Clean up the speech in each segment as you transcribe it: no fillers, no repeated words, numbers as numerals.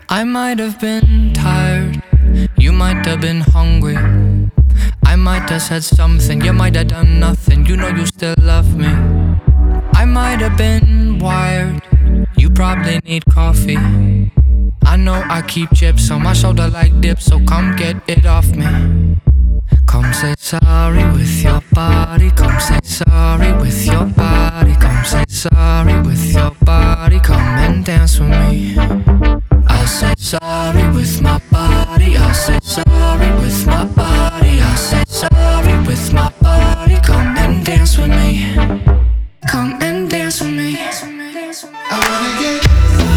I might have been tired, you might have been hungry. I might have said something, you might have done nothing. You know you still love me. I might have been wired, you probably need coffee. I know I keep chips on my shoulder like dips, so come get it off me. Come say sorry with your body. Come say sorry with your body. Come say sorry with your body. Come and dance with me. I'll say sorry with my body. I'll say sorry with my body. I'll say sorry with my body. Come and dance with me. Come and dance with me. I wanna get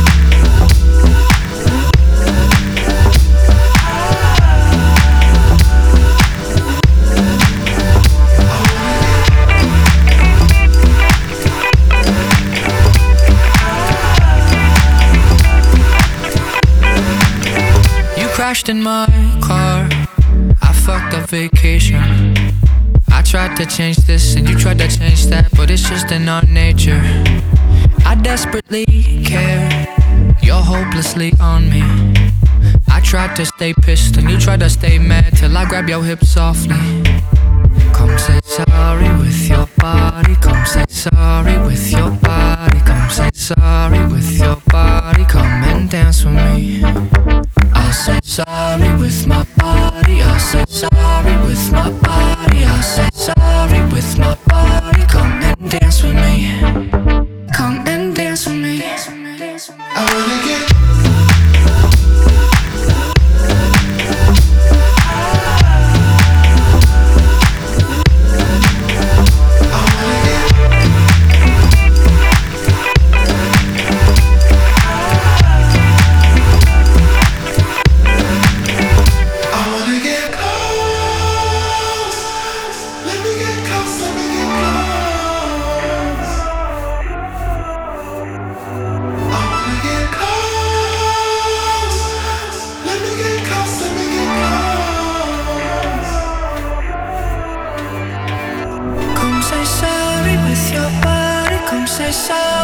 crashed in my car, I fucked up vacation. I tried to change this and you tried to change that, but it's just in our nature. I desperately care, you're hopelessly on me. I tried to stay pissed and you tried to stay mad, till I grab your hips softly. Come say sorry with your body. Come say sorry with your body. Come say sorry with your body. Come and dance with me. I'll say sorry with my body. I'll say sorry with my body. I'll say sorry with my body. Come and dance with me. Come and dance with me. I wanna get sorry